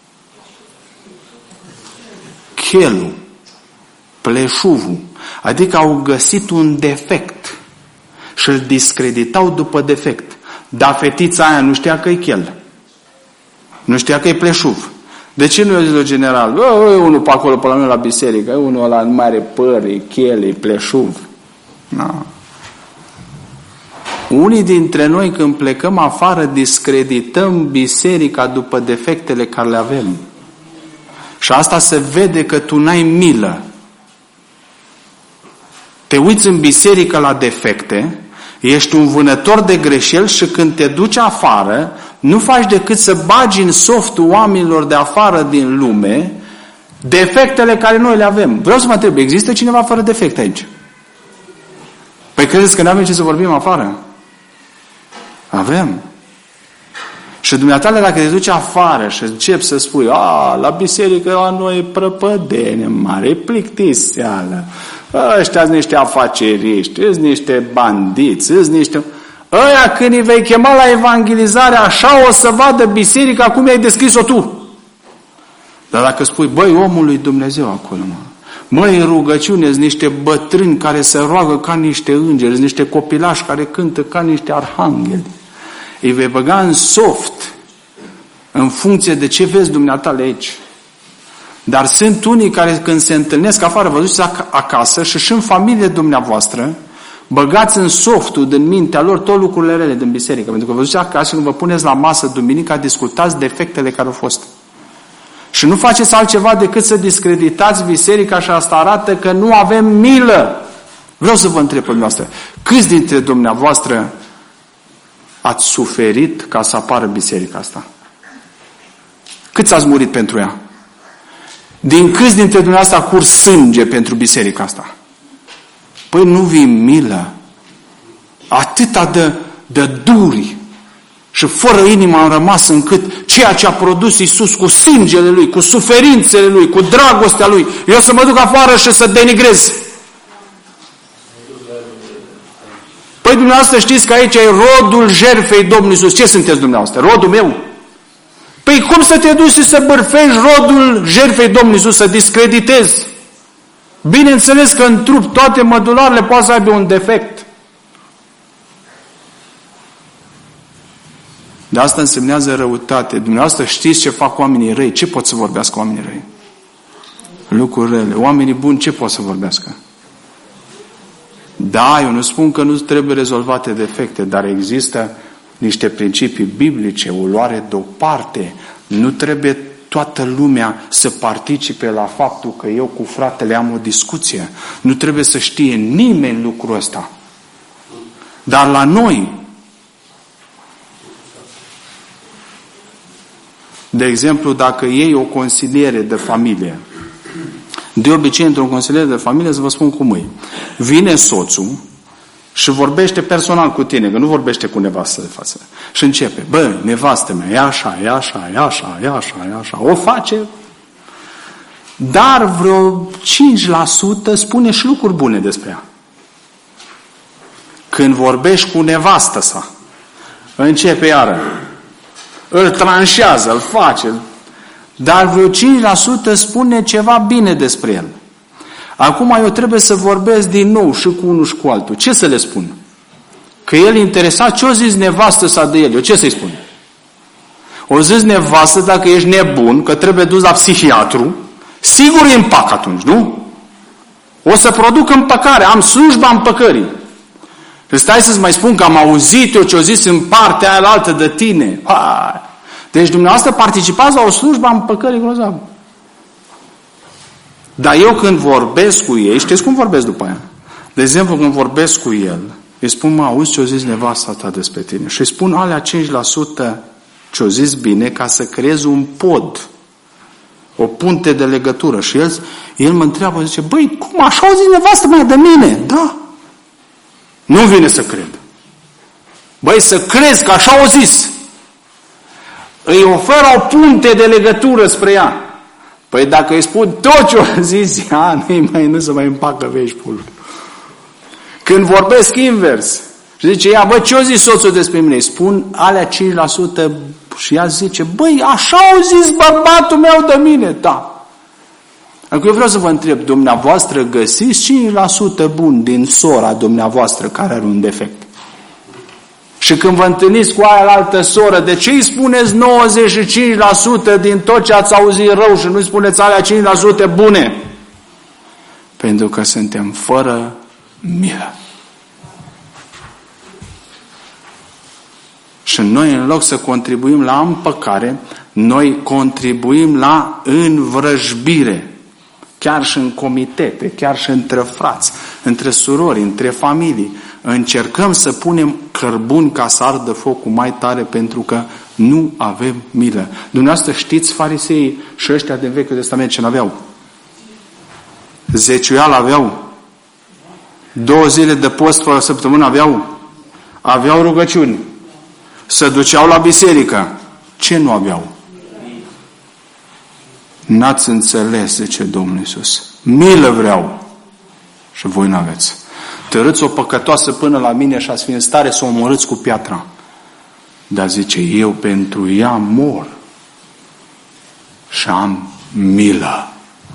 Chelul, pleșuvul, adică au găsit un defect și îl discreditau după defect. Dar fetița aia nu știa că e chel. Nu știa că e pleșuv. De ce nu i-a zis la general? Bă, e unul pe acolo, pe la noi la biserică, e unul ăla nu mai are păr, e chel, e pleșuv. No. Unii dintre noi, când plecăm afară, discredităm biserica după defectele care le avem. Și asta se vede că tu n-ai milă. Te uiți în biserică la defecte, ești un vânător de greșeli și când te duci afară, nu faci decât să bagi în softul oamenilor de afară din lume defectele care noi le avem. Vreau să mă întreb, există cineva fără defecte aici? Păi credeți că nu avem ce să vorbim afară? Avem. Și dumneavoastră, dacă te duci afară și începi să spui, a, la biserică la noi e prăpădenie mare, e plictiseală, ăștia sunt niște afaceriști, sunt niște bandiți, sunt niște... Ăia când îi vei chema la evangelizare, așa o să vadă biserica cum i-ai descris-o tu. Dar dacă spui, băi, omul lui Dumnezeu acolo, mă, măi, în rugăciune sunt niște bătrâni care se roagă ca niște îngeri, sunt niște copilași care cântă ca niște arhangheli. Îi vei băga în soft, în funcție de ce vezi dumneatale aici. Dar sunt unii care când se întâlnesc afară, vă duceți acasă și și în familie dumneavoastră, băgați în softul din mintea lor tot lucrurile rele din biserică. Pentru că vă duceți acasă și când vă puneți la masă duminica, discutați defectele care au fost. Și nu faceți altceva decât să discreditați biserica și asta arată că nu avem milă. Vreau să vă întreb pe dumneavoastră, câți dintre dumneavoastră ați suferit ca să apară biserica asta? Câți ați murit pentru ea? Din câți dintre dumneavoastră a curs sânge pentru biserica asta? Păi nu vi milă. Atâta de, de duri și fără inimă am rămas încât ceea ce a produs Iisus cu sângele Lui, cu suferințele Lui, cu dragostea Lui, eu să mă duc afară și să denigrez. Păi dumneavoastră știți că aici e rodul jertfei Domnului Iisus. Ce sunteți dumneavoastră? Rodul meu? Păi cum să te duci și să bârfești rodul jertfei Domnului Iisus, să discreditezi? Bineînțeles că în trup toate mădularele poate să aibă un defect. De asta însemnează răutate. Dumneavoastră știți ce fac oamenii răi. Ce pot să vorbească oamenii răi? Lucruri rele. Oamenii buni ce pot să vorbească? Da, eu nu spun că nu trebuie rezolvate defecte, dar există niște principii biblice, o luare deoparte. Nu trebuie toată lumea să participe la faptul că eu cu fratele am o discuție. Nu trebuie să știe nimeni lucrul ăsta. Dar la noi, de exemplu, dacă iei o consiliere de familie, de obicei într-un consilier de familie, să vă spun cum e. Vine soțul și vorbește personal cu tine, că nu vorbește cu nevastă de față. Și începe, bă, nevastă mea, e așa, e așa, e așa, e așa, e așa. O face, dar vreo cinci la sută spune și lucruri bune despre ea. Când vorbești cu nevastă sa, începe iară, îl tranșează, îl face, dar vreo cinci la sută spune ceva bine despre el. Acum eu trebuie să vorbesc din nou și cu unul și cu altul. Ce să le spun? Că el interesat, ce-o zis nevastă sa de el? Eu ce să-i spun? O zis nevastă, dacă ești nebun, că trebuie dus la psihiatru, sigur e împac atunci, nu? O să produc împăcare, am slujba împăcării. Și stai să-ți mai spun că am auzit eu ce-o zis în partea aia altă de tine. Hai. Deci dumneavoastră participați la o slujbă a împăcării grozavă. Dar eu când vorbesc cu ei, știți cum vorbesc după aia? De exemplu, când vorbesc cu el, îi spun, mă, auzi ce-o zis nevasta ta despre tine. Și îi spun alea cinci la sută ce-o zis bine, ca să creez un pod, o punte de legătură. Și el, el mă întreabă, zice, băi, cum așa au zis nevastă mea de mine? Da. Nu vine să cred. Băi, să crezi că așa au zis. Îi oferă o punte de legătură spre ea. Păi dacă îi spun tot ce o zis, ea, nu mai nu se mai împacă veșpul. Când vorbesc invers, și zice ea, bă, ce o zis soțul despre mine? Îi spun alea cinci la sută și ea zice, băi, așa au zis bărbatul meu de mine. Da. Acum eu vreau să vă întreb, dumneavoastră găsiți cinci la sută bun din sora dumneavoastră care are un defect? Și când vă întâlniți cu aia altă soră, de ce îi spuneți nouăzeci și cinci la sută din tot ce ați auzit rău și nu îi spuneți alea cinci la sută bune? Pentru că suntem fără milă. Și noi, în loc să contribuim la împăcare, noi contribuim la învrăjbire. Chiar și în comitete, chiar și între frați, între surori, între familii. Încercăm să punem cărbuni ca să ardă focul mai tare pentru că nu avem milă. Dumneavoastră știți fariseii și ăștia din Vechiul Testament ce n-aveau? Zeciuială aveau. Două zile de post fără săptămână aveau. Aveau rugăciuni. Se duceau la biserică. Ce nu aveau? N-ați înțeles, zice Domnul Iisus. Milă vreau. Și voi n-aveți. Tărâți o păcătoasă până la mine și ați fi în stare să o omorâți cu piatra. Dar zice, eu pentru ea mor și am milă.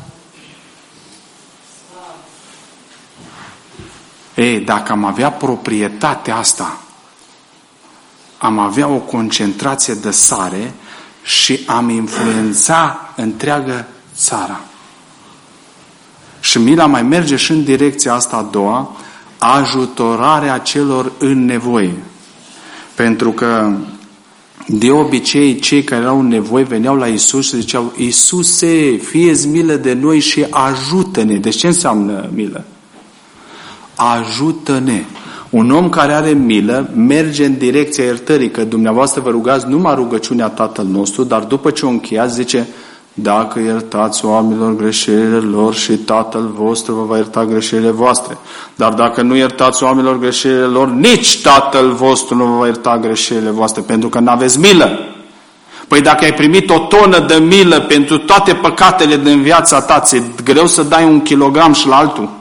Ei, dacă am avea proprietatea asta, am avea o concentrație de sare și am influența întreagă țara. Și mila mai merge și în direcția asta a doua, ajutorarea celor în nevoie. Pentru că de obicei cei care erau în nevoie veneau la Iisus și ziceau, Iisuse, fie-ți milă de noi și ajută-ne. Deci ce înseamnă milă? Ajută-ne. Un om care are milă merge în direcția iertării, că dumneavoastră vă rugați numai rugăciunea Tatăl nostru, dar după ce o încheiați zice, dacă iertați oamenilor greșelile lor și Tatăl vostru vă va ierta greșelile voastre. Dar dacă nu iertați oamenilor greșelile lor, nici Tatăl vostru nu vă va ierta greșelile voastre, pentru că n-aveți milă. Păi dacă ai primit o tonă de milă pentru toate păcatele din viața ta, ți-e greu să dai un kilogram și la altul?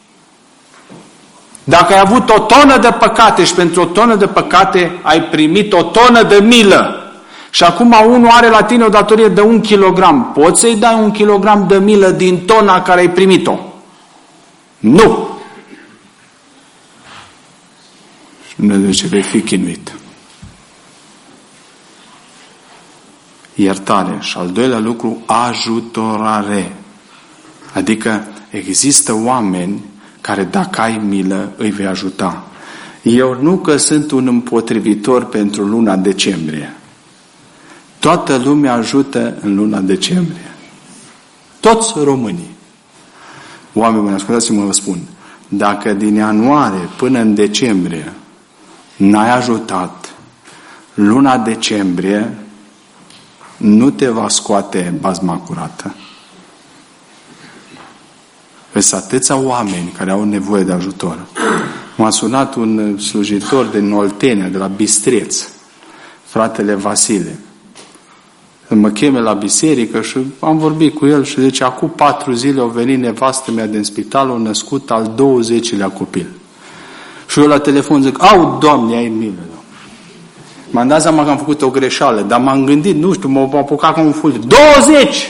Dacă ai avut o tonă de păcate și pentru o tonă de păcate ai primit o tonă de milă, și acum unul are la tine o datorie de un kilogram. Poți să-i dai un kilogram de milă din tona care ai primit-o? Nu! Și Dumnezeu zice, vei fi chinuit. Iertare. Și al doilea lucru, ajutorare. Adică există oameni care dacă ai milă îi vei ajuta. Eu nu că sunt un împotrivitor pentru luna decembrie. Toată lumea ajută în luna decembrie. Toți românii. Oameni buni, ascultați-mă, vă spun. Dacă din ianuarie până în decembrie n-ai ajutat, luna decembrie nu te va scoate bazma curată. Sunt atâția oameni care au nevoie de ajutor. M-a sunat un slujitor din Oltenia, de la Bistreț, fratele Vasile. Mă cheme la biserică și am vorbit cu el și zice, acum patru zile au venit nevastă mea din spital, au născut al douăzecilea copil. Și eu la telefon zic, au, Doamne, ai milă. M-am dat seama că am făcut o greșeală, dar m-am gândit, nu știu, m-am apucat ca un fulger. douăzeci!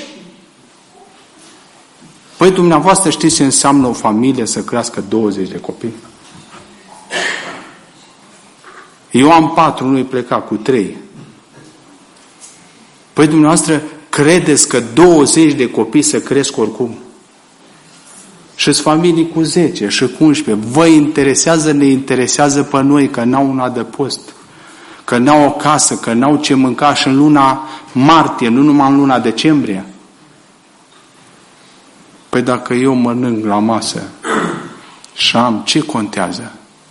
Păi dumneavoastră știți ce înseamnă o familie să crească douăzeci de copii? Eu am patru, nu-i pleca cu trei. Păi dumneavoastră credeți că douăzeci de copii se cresc oricum? Și-s familii cu zece și cu unsprezece. Vă interesează, ne interesează pe noi că n-au un adăpost, că n-au o casă, că n-au ce mânca și în luna martie, nu numai în luna decembrie. Păi dacă eu mănânc la masă și am, ce contează?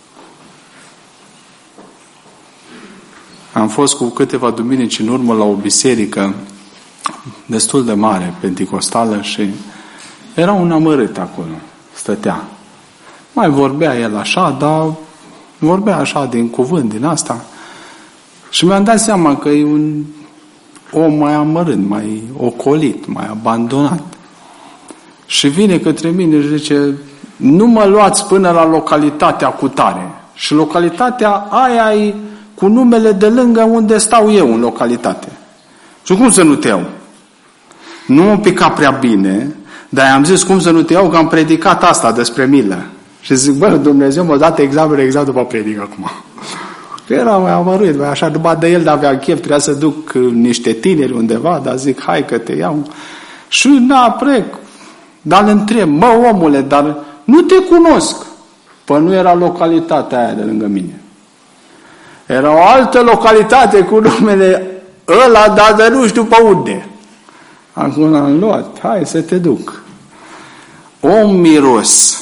Am fost cu câteva duminici în urmă la o biserică destul de mare, penticostală, și era un amărât acolo, stătea. Mai vorbea el așa, dar vorbea așa din cuvânt, din asta. Și mi-am dat seama că e un om mai amărât, mai ocolit, mai abandonat. Și vine către mine și zice, nu mă luați până la localitatea cutare. Și localitatea aia e cu numele de lângă unde stau eu în localitate. Și cum să nu te iau? Nu m-a picat prea bine, dar am zis cum să nu te iau, că am predicat asta despre milă. Și zic, bă, Dumnezeu m-a dat examen exact după predic acum. Era mai amărât, mai așa, după de el de avea chef, trebuia să duc niște tineri undeva, dar zic, hai că te iau. Și na, prec, dar îl întreb, mă, omule, dar nu te cunosc. Păi nu era localitatea aia de lângă mine. Era o altă localitate cu numele ăla, dar de nu știu pe unde. Acum am luat, hai să te duc. Om miros.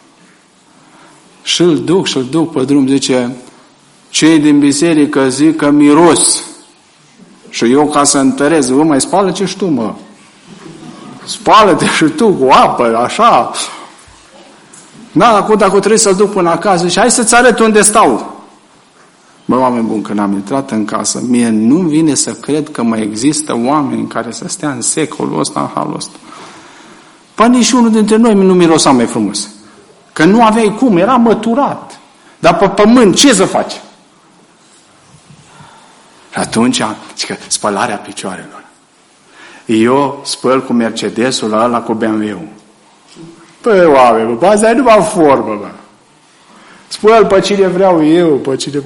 Și-l duc, și-l duc pe drum, zice, cei din biserică zic că miros. Și eu, ca să întărez, vă mai spală-te și tu, mă. Spală-te și tu cu apă, așa. Da, acum dacă trebuie să-l duc până acasă, și hai să-ți arăt unde stau. Bă, oameni buni, când am intrat în casă, mie nu vine să cred că mai există oameni care să stea în secolul ăsta, în halul ăsta. Păi nici unul dintre noi nu mirosa mai frumos. Că nu aveai cum, era măturat. Dar pe pământ, ce să faci? Și atunci, zic că spălarea picioarelor. Eu spăl cu Mercedesul la ăla cu B M W-ul. Păi, oameni, bă, asta e numai formă, bă. Spăl pe cine vreau eu, pe cine...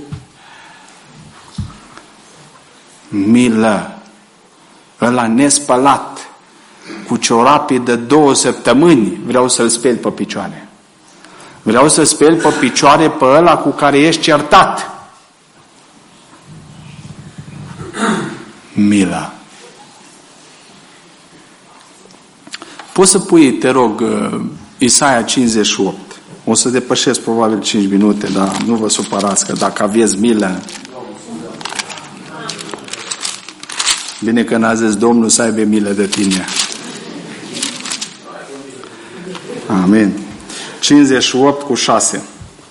Milă. Ăla nespălat, cu ciorapii de două săptămâni, vreau să-l speli pe picioare. Vreau să speli pe picioare pe ăla cu care ești certat. Milă. Poți să pui, te rog, Isaia cincizeci și opt. O să depășesc probabil cinci minute, dar nu vă supărați că dacă aveți milă... Bine că n-a zis Domnul să aibă milă de tine. Amin. cincizeci și opt cu șase.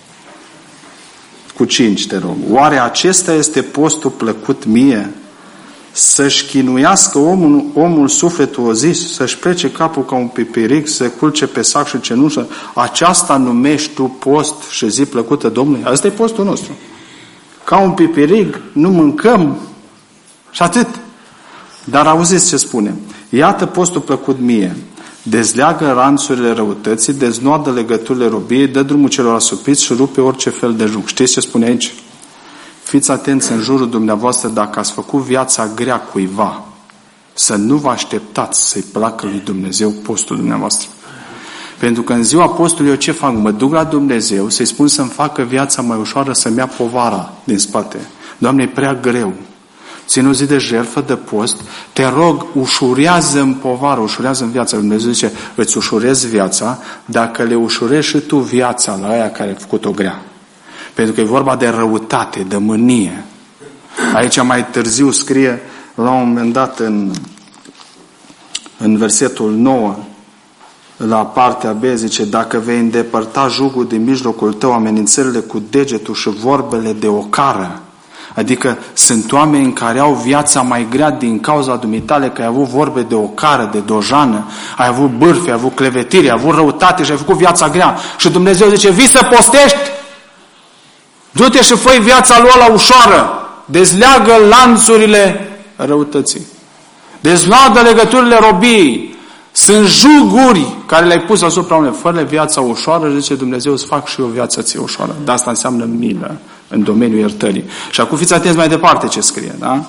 Cu cinci, te rog. Oare acesta este postul plăcut mie? Să-și chinuiască omul, omul sufletul o zi, să-și plece capul ca un pipiric, să culce pe sac și cenușă. Aceasta numești tu post și zi plăcută Domnului? Asta e postul nostru. Ca un pipiric, nu mâncăm și atât. Dar auziți ce spune. Iată postul plăcut mie. Dezleagă ranțurile răutății, deznoadă legăturile robiei, dă drumul celor asupiți și rupe orice fel de juc. Știți ce spune aici? Fiți atenți în jurul dumneavoastră dacă ați făcut viața grea cuiva, să nu vă așteptați să-i placă lui Dumnezeu postul dumneavoastră. Pentru că în ziua postului eu ce fac? Mă duc la Dumnezeu să-i spun să-mi facă viața mai ușoară, să-mi ia povara din spate. Doamne, e prea greu. Țin o zi de jertfă, de post, te rog, ușurează-mi povară, ușurează-mi viața. Dumnezeu zice, îți ușurezi viața dacă le ușurezi și tu viața la aia care a făcut-o grea. Pentru că e vorba de răutate, de mânie. Aici mai târziu scrie, la un moment dat în, în versetul nouă, la partea B, zice, dacă vei îndepărta jugul din mijlocul tău, amenințările cu degetul și vorbele de ocară. Adică sunt oameni care au viața mai grea din cauza dumitale, că ai avut vorbe de ocară, de dojană, ai avut bârfe, ai avut clevetire, ai avut răutate și ai făcut viața grea. Și Dumnezeu zice, vii să postești? Du-te și fă viața lui la ușoară. Dezleagă lanțurile răutății. Dezleagă legăturile robiei. Sunt juguri care le-ai pus asupra unei. Fără viața ușoară, zice Dumnezeu, îți fac și eu viața ție ușoară. Dar asta înseamnă milă în domeniul iertării. Și acum fiți atenți mai departe ce scrie, da?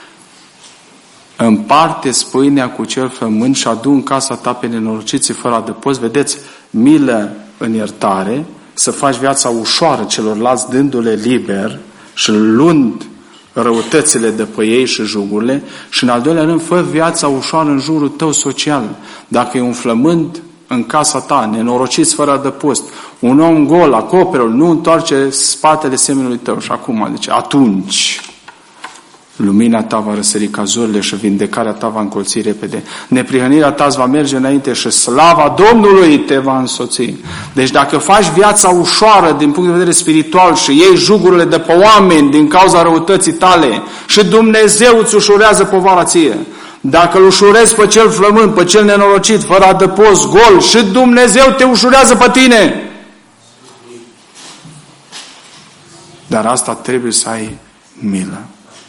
Împarte-ți pâinea cu cel flămând și adu în casa ta pe nenorociții fără adăpost. Vedeți, milă în iertare, să faci viața ușoară celorlalți dându-le liber și luând răutățile de pe ei și jugurile, și în al doilea rând, fă viața ușoară în jurul tău social. Dacă e un flămând în casa ta, nenorociți fără adăpost, un om gol, acopere-l, nu întoarce spatele semenului tău. Și acum, deci, atunci lumina ta va răsări ca zorile și vindecarea ta va încolți repede. Neprihănirea ta îți va merge înainte și slava Domnului te va însoți. Deci dacă faci viața ușoară din punct de vedere spiritual și iei jugurile de pe oameni din cauza răutății tale și Dumnezeu îți ușurează povara ție. Dacă îl ușurezi pe cel flămând, pe cel nenorocit, fără adăpost, gol, și Dumnezeu te ușurează pe tine. Dar asta trebuie să ai milă.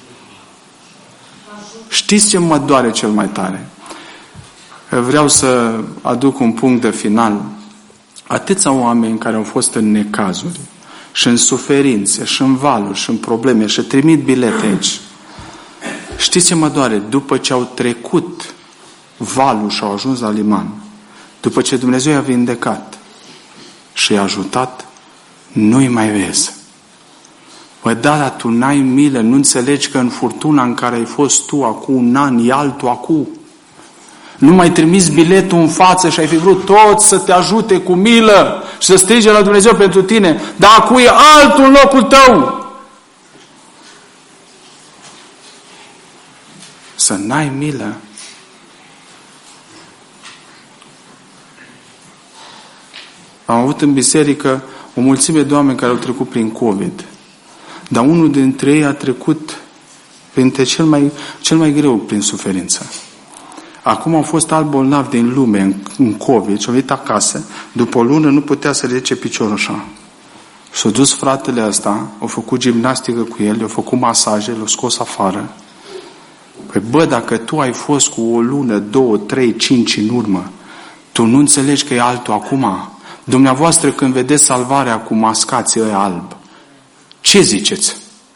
Știți ce mă doare cel mai tare? Vreau să aduc un punct de final. Atâția oameni care au fost în necazuri și în suferințe și în valuri și în probleme și trimit bilete aici. Știți ce mă doare? După ce au trecut valul și au ajuns la liman, după ce Dumnezeu i-a vindecat și i-a ajutat, nu-i mai vezi. Bă, da, dar tu n-ai milă, nu înțelegi că în furtuna în care ai fost tu acum un an, e altul acum. Nu mai trimiți biletul în față și ai fi vrut tot să te ajute cu milă și să strige la Dumnezeu pentru tine, dar acum e altul în locul tău. Să n-ai milă. Am avut în biserică o mulțime de oameni care au trecut prin COVID. Dar unul dintre ei a trecut printre cel mai, cel mai greu prin suferință. Acum au fost alți bolnavi din lume în, în COVID și au venit acasă. După o lună nu putea să ridice piciorul așa. S-a dus fratele ăsta, a făcut gimnastică cu el, a făcut masaje, l-a scos afară. Păi bă, dacă tu ai fost cu o lună, două, trei, cinci în urmă, tu nu înțelegi că e altul acum? Dumneavoastră când vedeți salvarea cu mascații ăia alb, ce ziceți?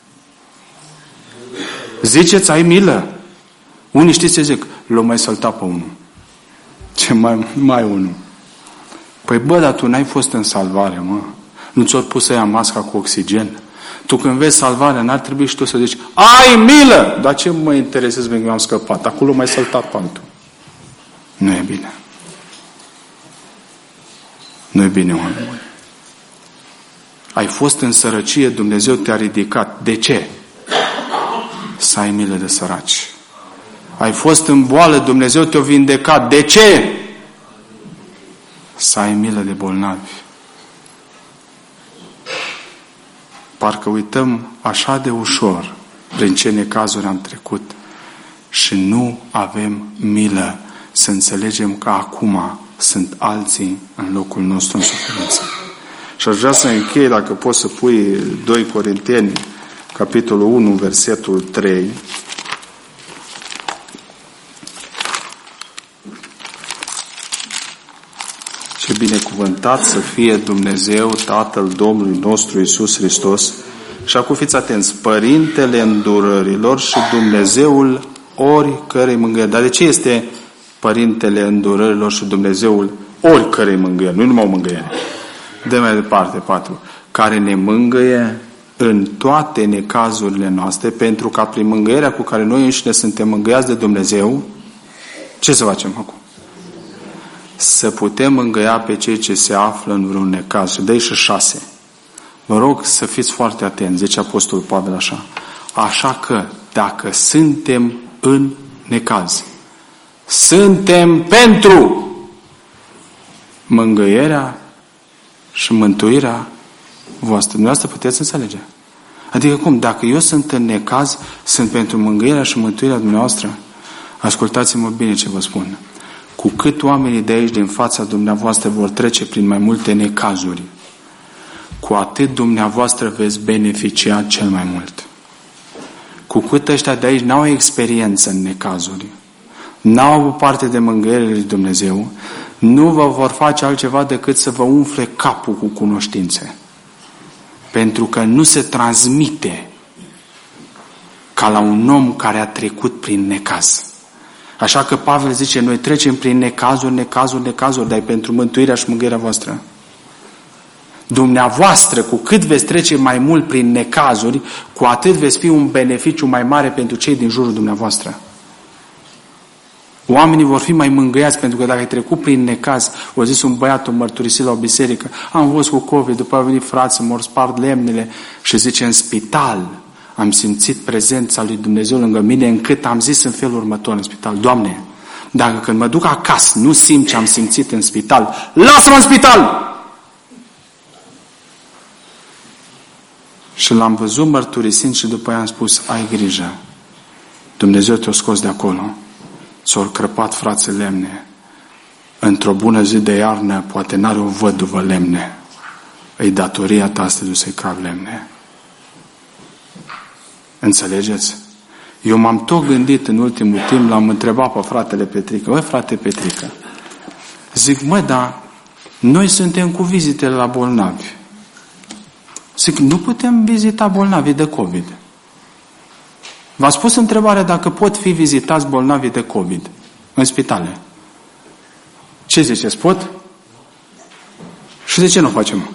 Ziceți, ai milă? Unii știți ce zic? L-o mai săltat pe unul. Ce mai, mai unul? Păi bă, dar tu n-ai fost în salvare, mă. Nu ți-o pus să ia masca cu oxigen? Tu când vezi salvarea, n-ar trebui și tu să zici, ai milă! Dar ce mă interesează că eu am scăpat? Acolo mai săltat pe altul. Nu e bine. Nu e bine, oameni buni. Ai fost în sărăcie, Dumnezeu te-a ridicat. De ce? Să ai milă de săraci. Ai fost în boală, Dumnezeu te-a vindecat. De ce? Să ai milă de bolnavi. Parcă uităm așa de ușor prin ce necazuri am trecut și nu avem milă să înțelegem că acum sunt alții în locul nostru în suferință. Și aș vrea să închei, dacă poți să pui doi Corinteni, capitolul unu, versetul trei. Ce binecuvântat să fie Dumnezeu, Tatăl Domnului nostru Iisus Hristos. Și acum fiți atenți, Părintele îndurărilor și Dumnezeul oricărei mângâieri. Dar de ce este Părintele îndurărilor și Dumnezeul oricărei mângâieri? Nu numai o mângâiere. De mai departe, patru. Care ne mângâie în toate necazurile noastre, pentru ca prin mângâierea cu care noi înșine suntem mângâiați de Dumnezeu, ce să facem acum? Să putem mângâia pe cei ce se află în vreun necaz. Și dă-i și șase. Vă rog să fiți foarte atenți, zice Apostolul Pavel așa. Așa că, dacă suntem în necaz, suntem pentru mângâierea și mântuirea voastră. Dumneavoastră puteți înțelege. Adică cum? Dacă eu sunt în necaz, sunt pentru mângâierea și mântuirea dumneavoastră. Ascultați-mă bine ce vă spun. Cu cât oamenii de aici din fața dumneavoastră vor trece prin mai multe necazuri, cu atât dumneavoastră veți beneficia cel mai mult. Cu cât ăștia de aici n-au experiență în necazuri, n-au avut parte de mângâierile lui Dumnezeu, nu vă vor face altceva decât să vă umfle capul cu cunoștințe. Pentru că nu se transmite ca la un om care a trecut prin necaz. Așa că Pavel zice, noi trecem prin necazuri, necazuri, necazuri, dar e pentru mântuirea și mângâierea voastră. Dumneavoastră, cu cât veți trece mai mult prin necazuri, cu atât veți fi un beneficiu mai mare pentru cei din jurul dumneavoastră. Oamenii vor fi mai mângâiați, pentru că dacă ai trecut prin necaz, o zis un băiat, o mărturisit la o biserică, am fost cu COVID, după a venit frații, m-au spart lemnele și zice, în spital am simțit prezența lui Dumnezeu lângă mine, încât am zis în felul următor în spital, Doamne, dacă când mă duc acasă nu simt ce am simțit în spital, lasă-mă în spital! Și l-am văzut mărturisind și după aia am spus, ai grijă, Dumnezeu te-a scos de acolo. S-au crăpat frații lemne. Într-o bună zi de iarnă, poate n-are o văduvă lemne. E datoria ta să te duci să-i crag lemne. Înțelegeți? Eu m-am tot gândit în ultimul timp, l-am întrebat pe fratele Petrică. Băi, frate Petrică, zic, măi, dar noi suntem cu vizitele la bolnavi. Zic, nu putem vizita bolnavii de COVID. V-ați pus întrebarea dacă pot fi vizitați bolnavii de COVID în spitale. Ce ziceți, pot? Și de ce nu facem?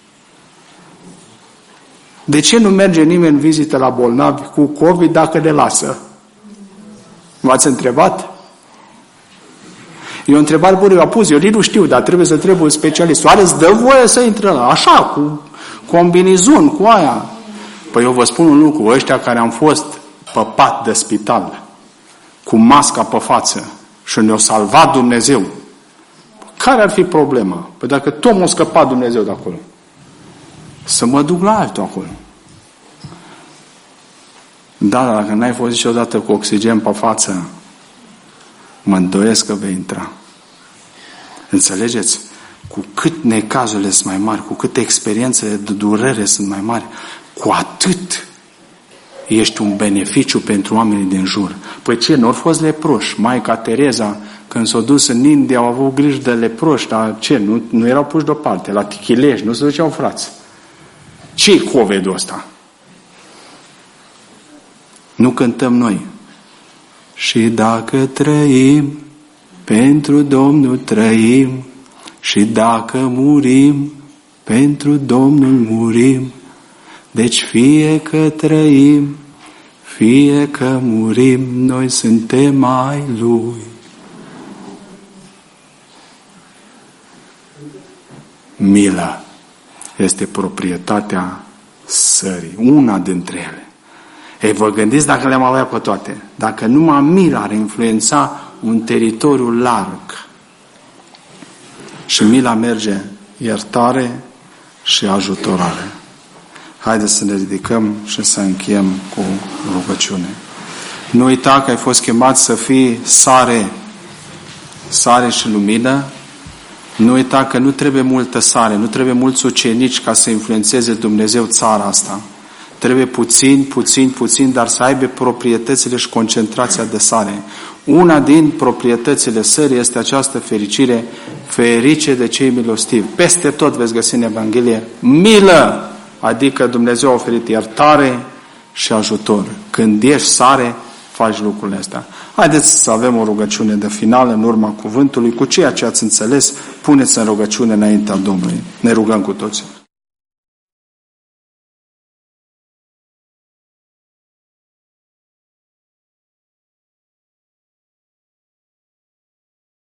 De ce nu merge nimeni în vizită la bolnavi cu COVID dacă le lasă? V-ați întrebat? E o întrebare bună, eu am pus, eu nici nu știu, dar trebuie să trebuie un specialist. Oare îți dă voie să intre la așa, cu combinizon, cu aia? Păi eu vă spun un lucru, ăștia care am fost pe pat de spital, cu masca pe față și ne-a salvat Dumnezeu, care ar fi problema? Păi dacă tot m-a scăpat Dumnezeu de acolo, să mă duc la altul acolo. Da, dacă n-ai fost niciodată cu oxigen pe față, mă îndoiesc că vei intra. Înțelegeți? Cu cât necazurile sunt mai mari, cu cât experiențele de durere sunt mai mari, cu atât ești un beneficiu pentru oamenii din jur. Păi ce, nu au fost leproși? Maica Tereza, când s-a dus în India, au avut grijă de leproși, dar ce, nu, nu erau puși deoparte, la Tichilești, nu se duceau frați. Ce-i COVID-ul ăsta? Nu cântăm noi. Și dacă trăim, pentru Domnul trăim, și dacă murim, pentru Domnul murim. Deci fie că trăim, fie că murim, noi suntem ai Lui. Mila este proprietatea sării, una dintre ele. Ei, vă gândiți dacă le-am avea pe toate? Dacă numai mila ar influența un teritoriu larg. Și mila merge iertare și ajutorare. Haideți să ne ridicăm și să încheiem cu rugăciune. Nu uita că ai fost chemat să fii sare, sare și lumină. Nu uita că nu trebuie multă sare, nu trebuie mulți ucenici ca să influențeze Dumnezeu țara asta. Trebuie puțin, puțin, puțin, dar să aibă proprietățile și concentrația de sare. Una din proprietățile sării este această fericire, ferice de cei milostivi. Peste tot veți găsi în Evanghelie milă, adică Dumnezeu a oferit iertare și ajutor. Când ești sare, faci lucrurile astea. Haideți să avem o rugăciune de final în urma cuvântului. Cu ceea ce ați înțeles, puneți în rugăciune înaintea Domnului. Ne rugăm cu toții.